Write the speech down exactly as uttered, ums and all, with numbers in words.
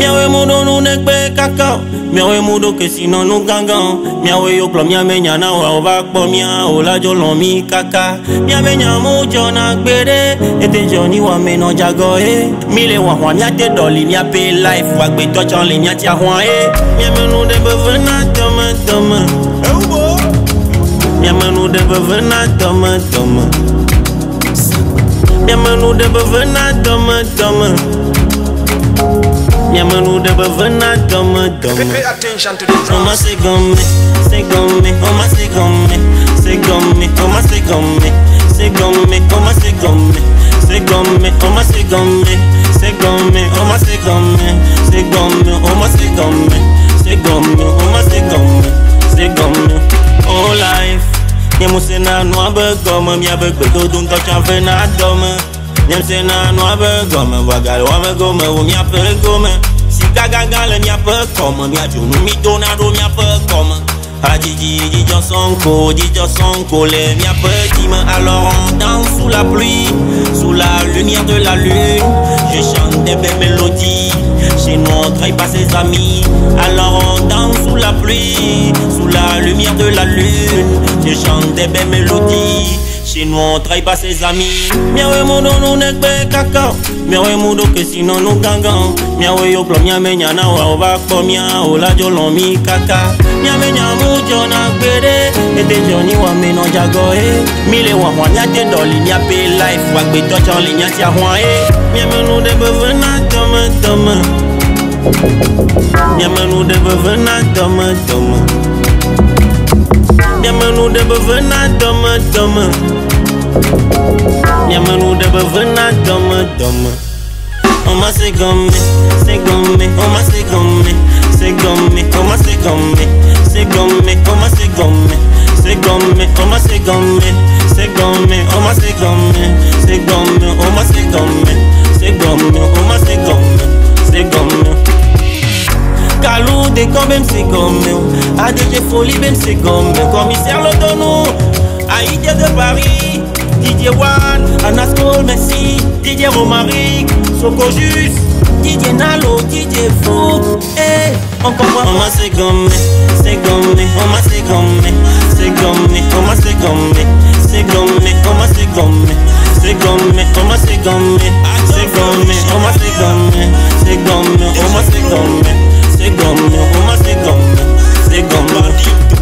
Miawe mudo no nekbe kaka. Miawe mudo que sinon nous gangan. Miawe yo plom miame nyana wa ova kpo mia ola jolon mi kaka. Miame nyamu jona gbere. Ete joni wa meno jago e. Mile wa wa miate doli miape life wa gbe touch le miati a hwan e. Miame no de bevena toma toma. Miame no de bevena toma toma. Miame no de bevena toma toma. Miame no de bevena toma toma. Pay attention to this. Oma se gomme, se gomme, oma se gomme, se gomme, oma se gomme, se gomme, oma se gomme, se gomme, oma se gomme, se gomme, oma se gomme, se gomme, oma se gomme, se gomme, oma se gomme, se gomme. Oh life, nyemu se na no abe gomme, mi abe gbedo dun to chanfe na dome. Nyem se na no abe gomme, wagal wa me gomme, wo mi ape gomme. Si gaga le mi ape comme, mi a junu mi donado mi ape comme. A Didi, Didi Sonko, Didi Sonko, les mi ape dime. Alors on danse sous la pluie, sous la lumière de la lune. Je chante des belles mélodies, chez nous on trahit pas ses amis. Alors on danse sous la pluie, sous la lumière de la lune. Je chante des belles mélodies, chez nous on trahit pas ses amis. Miawe mudo no nekbe kaka. Miawe mudo que sinon nous gangan. Miawe yo plom miame nyana wa ova kpo mia ola jolon mi kaka. Miame nyamu jona gbere. Ete joni wa meno jago e. Mile wa hwan miate doli miape life wa gbe touch le miati a hwan e. Miame no de bevena toma toma. Miame no de bevena toma toma. Miame no de bevena toma toma. Miame no de bevena toma toma. Oma se gomme, se gomme, oma se gomme, se gomme, oma se gomme, se gomme, oma se gomme, se gomme, oma se gomme, se gomme, oma se gomme, se gomme, oma se gomme, se gomme, oma se gomme, se gomme. Kalou de comme se gomme, A D G folie ben se gomme, commissaire Lodono, Aïdia de Paris, Didier One, Anascol Messi, Didier Romaric, Soko Jus, Didier Nalo, Didier Fou, eh, on comprend. Oma se gomme, se gomme, oma se gomme, se gomme, oma se gomme, se gomme, oma se gomme, se gomme, oma se gomme, se gomme, oma se gomme, se gomme, oma se gomme, se gomme, oma se gomme, se gomme.